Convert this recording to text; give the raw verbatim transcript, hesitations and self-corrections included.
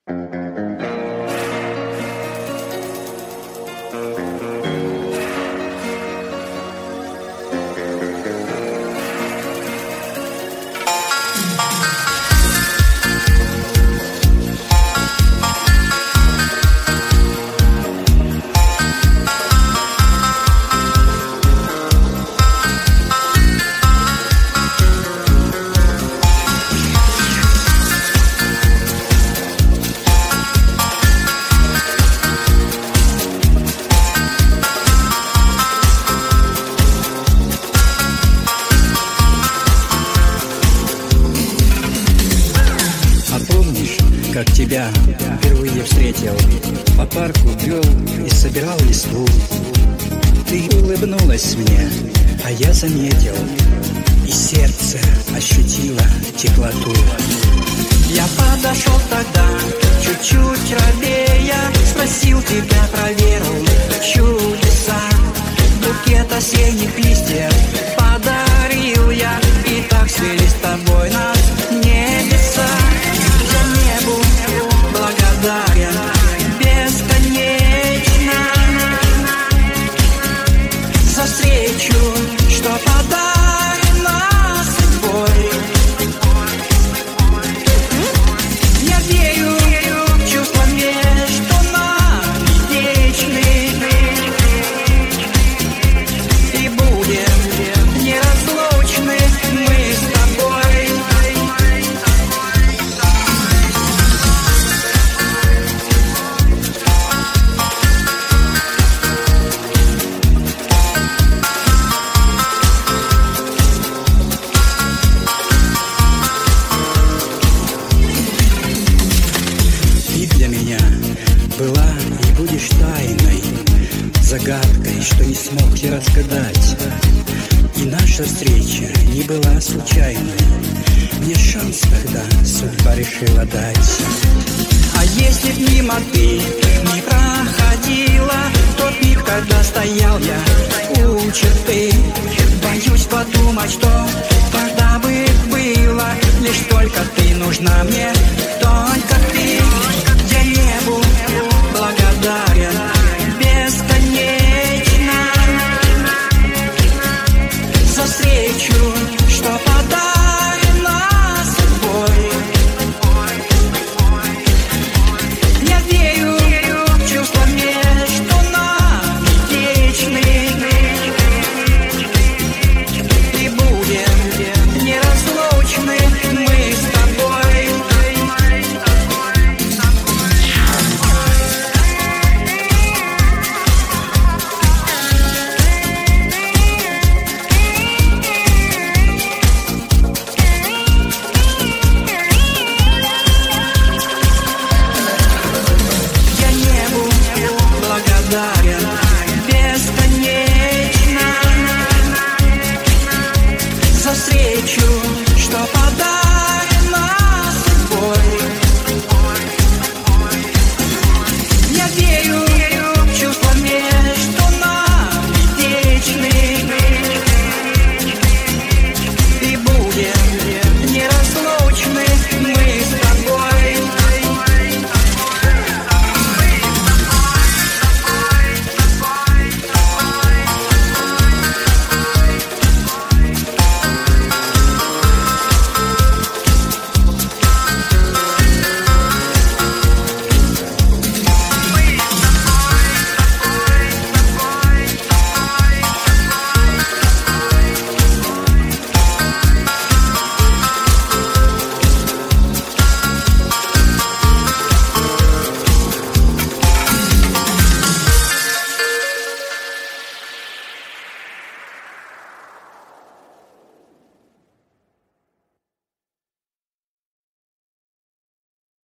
Как тебя впервые встретил, по парку брел и собирал листву. Ты улыбнулась мне, а я заметил, и сердце ощутило теплоту. Я подошел тогда, чуть-чуть робея, спросил тебя, проверил чудеса. Букет осенних листьев подарил я, и так свели с тобой нас небеса. Я небу благодарен бесконечно за встречу, что подарена судьбой. Я верю в чувства между нами вечны, и будем неразлучны мы с тобой. Была и будешь тайной, загадкой, что не смог я разгадать. И наша встреча не была случайной, мне шанс тогда судьба решила дать. А если б мимо ты не проходила, тот миг, когда стоял я у черты, боюсь подумать, что тогда бы было. Лишь только ты нужна мне, то